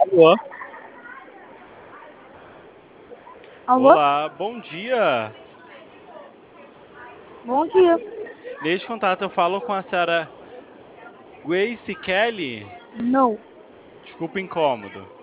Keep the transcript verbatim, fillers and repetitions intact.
Alô? Alô? Olá, bom dia. Bom dia. Neste contato eu falo com a senhora Grace Kelly. Não. Desculpa o incômodo.